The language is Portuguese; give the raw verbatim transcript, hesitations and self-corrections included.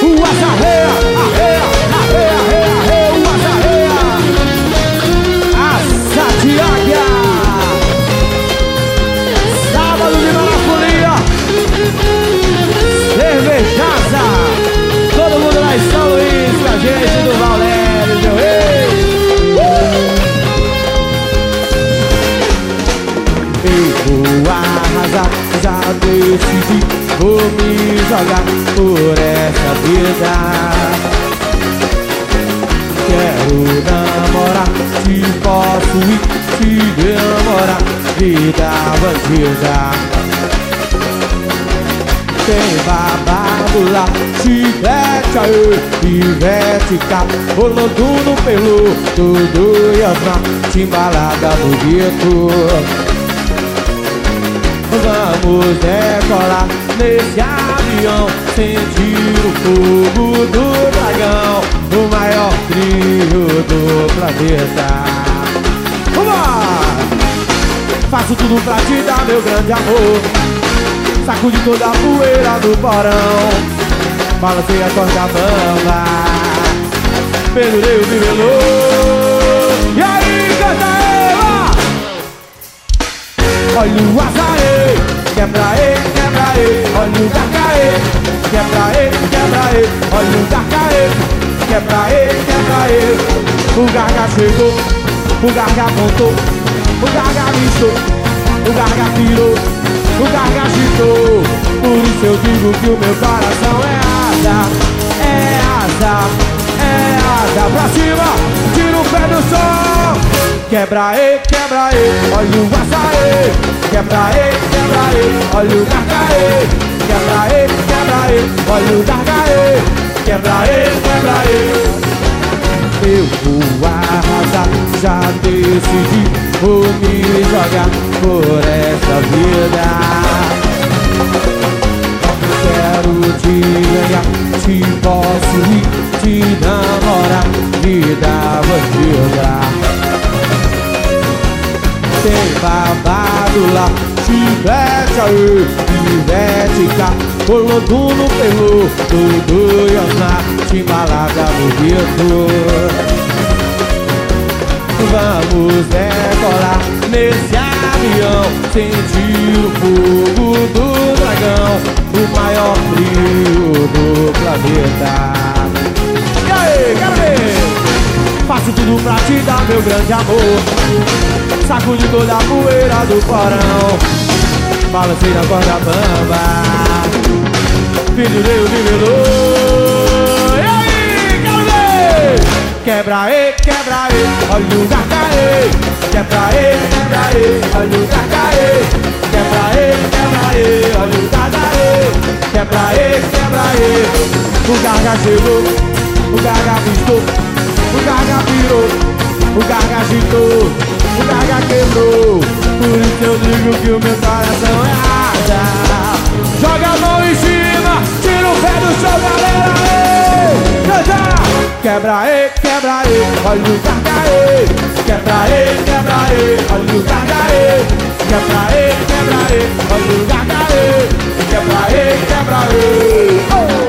o azarreia, arreia, arreia, arreia, arreia, o azarreia. Asa de águia. Sábado de melafolia. Cervejaza. Todo mundo lá em São Luís com a gente do Valério, meu rei. Eu vou arrasar, já decidi, vou me jogar por essa vida. Quero namorar, se posso ir, se demorar, vida bandida. Tem babado lá, chivete aí, pivete cá, rolando no pelo, tudo e as timbalada no gueto. Vamos decolar nesse avião, sentir o fogo do dragão, o maior trio do planeta. Vamos! Faço tudo pra te dar meu grande amor, sacude toda a poeira do porão, balancei a corda bamba, pendurei o bibelô. E aí, canta ela! Olha o azarê, quebra ele, quebra ele, olha o gargaê, quebra ele, quebra ele, olha o gargaê, quebra ele, quebra ele. O garga chegou, o garga montou, o garga mistou, o garga pirou, o garga agitou. Por isso eu digo que o meu coração é asa, é asa, é asa. Pra cima, tira o pé do som. Quebra ele, quebra ele, olha o açaí. Quebra ele, quebra ele, olha o gargaê. Quebra ele, quebra ele, olha o gargaê. Quebra ele, quebra ele. Eu vou arrasar, já decidi, vou me jogar por essa vida. Quero te ganhar, te posso ir, te namorar, vida bandida. Tem babado lá, chivete aí, pivete cá, rolando no pelo, tudo e osnar, timbalada no gueto. Vamos decolar nesse avião, sentir o fogo do dragão, o maior frio do planeta. E aí, galera? Faço tudo pra te dar meu grande amor, sacude toda a poeira do porão, balancei na corda bamba, pendurei o bibelô. E aí, quero ver! Quebra ele, quebra ele, olha o gargaê. Quebra ele, quebra ele, olha o gargaê. Quebra ele, quebra ele, olha o gargaê. Quebra ele, quebra ele. O garga chegou, o garga pistou, o garga virou, o garga agitou, o garga quebrou. Por isso eu digo que o meu coração é asa. Joga a mão em cima, tira o pé do chão, galera. Canta! Quebra ele, quebra ele, olha o gargaê. Quebra ele, quebra ele, olha o gargaê. Quebra ele, quebra ele, olha o gargaê. Quebra ele, quebra ele. Oh!